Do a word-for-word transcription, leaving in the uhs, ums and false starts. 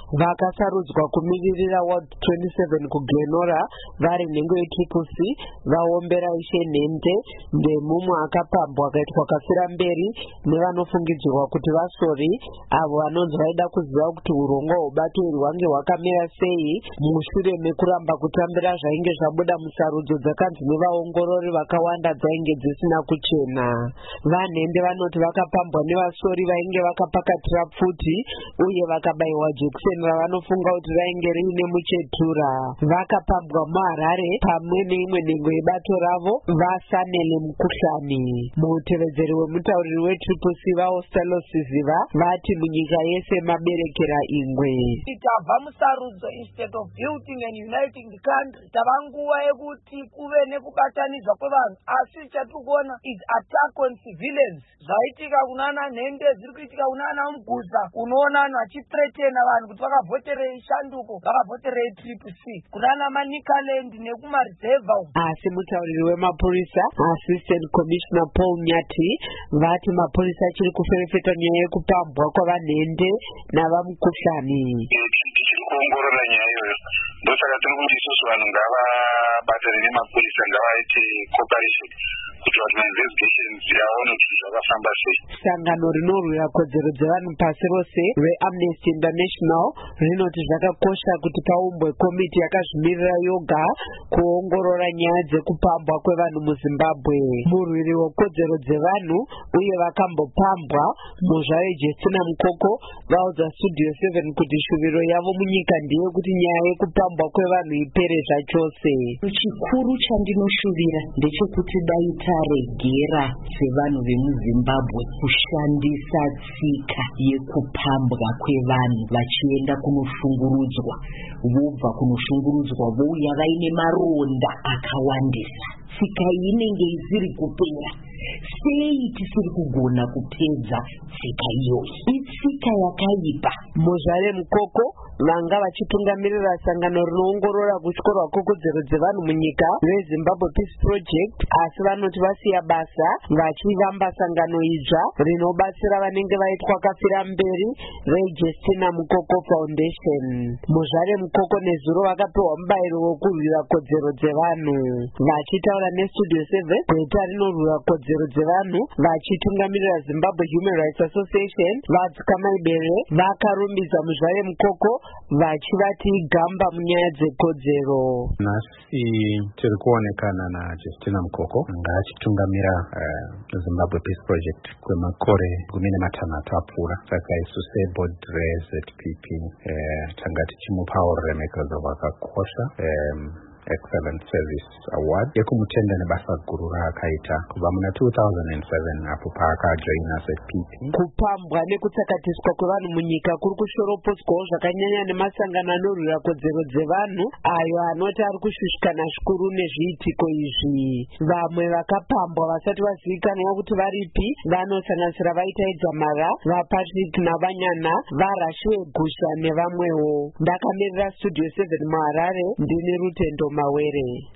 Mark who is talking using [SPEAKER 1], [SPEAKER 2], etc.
[SPEAKER 1] vakasarudzwa kumiririra Ward twenty-seven kuGlenora vari nhengo yetriple C vaombera Ishe Nhende ndemumwe akapambwa akaitwa kafira mberi nevanofungidzirwa kuti vasori avo vanonzi vaida kuziva kuti urongwa hweubatori hwange hwakamira sei mushure mekuramba kutambira zvainge zvabuda musarudzo dzakanzi nevaongorori vakawanda dzainge dzisina kuchena. Vanhende vanoti vakapambwa nevasori vainge vakapakatira pfuti uye vakabayiwa jekiseni ravanofunga kuti rainge riine muchetura. Vakapambwa muHarare pamwe neimwe nhengo yebato ravo vasanele mukuhlani. Mutevedzeri wemutauriri wetriple C vaOstalo Siziva vati munyika yese maberekera ingwe.
[SPEAKER 2] Tabva musarudzo instead of building and uniting the country tava nguva yekuti kuve nekubatanidza kwevanhu, asi chatikuona is attack on civilians. Zvaitika kunana Nhende zviri kuitika kunana Muguza, unoona vanhu vachithreatena vanhu kuti vakavhoterei Shanduko vakavhoterei triple C kunana Manicaland nekumarizevha.
[SPEAKER 1] Asi mutauriri wemapurisa Assistant Commissioner Paul Nyati vati mapurisa achiri kuferefeta nyaya yekupambwa kwavanhende navamukuhlani.
[SPEAKER 3] Kuongorora nyaya iyoyo ndosaka tiri kuti isusu vanhu ngavabatane nemapurisa ngavaite cooperation kuti vanhu investigations yaone kuti zvakafamba sei.
[SPEAKER 1] Sangano rinorwira kodzero dzevanhu pasi rose reAmnesty International rinoti zvakakosha kuti paumbwe komiti yakazvimirira yoga kuongorora nyaya dzekupambwa kwevanhu muZimbabwe. Murwiri wekodzero dzevanhu uye vakambopambwa muzvare Justina Mukoko vaudza Studio seven kuti shuviro yavo munyika ndiye kuti nyaya yekupambwa kwevanhu ipere zvachose.
[SPEAKER 4] Chikuru chandinoshuvira ndechekuti dai taregera sevanhu vemuZimbabwe kushandisa tsika yekupambwa kwevanhu vachienda kunoshungurudzwa, vobva kunoshungurudzwa vouya vaine maronda akawandisa. Tsika iyi inenge isiri kupera. Sei tisiri kugona kupedza tsika iyoyi? Itsika yakaipa.
[SPEAKER 1] Muzvare Mukoko vanga vachitungamirira sangano rinoongorora kutyorwa kwekodzero dzevanhu munyika veZimbabwe Peace Project, asi vanoti vasiya basa vachivamba sangano idzva rinobatsira vanenge vaitwa kafira mberi reJustina Mukoko Foundation. Muzvare Mukoko nezuro vakapiwa mubayiro wokurwira kodzero dzevanhu. Vachitaura neStudio seven, gweta rinorwira kodzero dzevanhu vachitungamirira Zimbabwe Human Rights Association vadzikamaibere vakarumbidza Muzvare Mukoko vachivati gamba munyaya dzekodzero.
[SPEAKER 5] Nhasi tiri kuonekana naJustina Mukoko ngaachitungamira uh, Zimbabwe Peace Project kwemakore gumi nematanhatu apfuura. Saka isu seboard reZ P P uh, tanga tichimupawo ruremekedzo rwakakosha um, Excellent Service Award yekumutenda nebasa guru raakaita kubva muna two thousand seven apo paakajoina seP P.
[SPEAKER 1] Kupambwa nekutsakatiswa kwevanhu munyika kuri kushoropotswawo zvakanyanya nemasangano anorwira kodzero dzevanhu ayo anoti ari kushushikana zvikuru nezviitiko izvi. Vamwe vakapambwa vasati vazivikanwa kuti varipi vanosanganisira vaita Idzamara, vaPatrick naVanyana, vaRashiwe Gusha nevamwewo. Ndakamirira Studio seven muHarare ndine Rutendo Mawere.